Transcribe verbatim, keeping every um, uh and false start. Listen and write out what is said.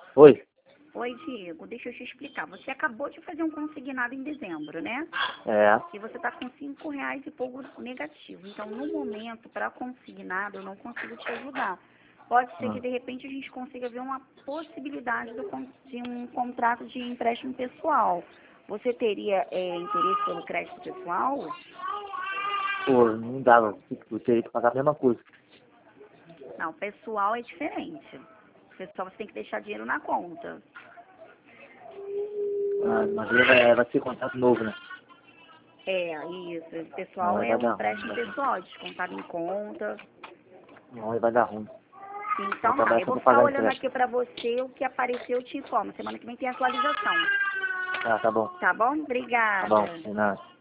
Oi? Oi, Diego, deixa eu te explicar. Você acabou de fazer um consignado em dezembro, né? É. E você está com cinco reais e pouco negativo. Então, no momento, para consignado, eu não consigo te ajudar. Pode ser que, Hum. de repente, a gente consiga ver uma possibilidade do con- de um contrato de empréstimo pessoal. Você teria é, interesse pelo crédito pessoal? Pô, não dava. Eu teria que pagar a mesma coisa. Não, pessoal é diferente. Pessoal, você tem que deixar dinheiro na conta. Ah, mas aí vai, vai ser contrato novo, né? É, isso. Não, Pessoal aí é vai um dar ruim. empréstimo Vai dar, pessoal, descontado em conta. não, aí vai dar ruim. Vou Então tá, trabalhar eu só vou pra ficar pagar olhando empréstimo. aqui pra você, o que apareceu eu te informo. Semana que vem tem atualização. Ah, tá bom. Tá bom? Tá bom, Obrigada. de nada.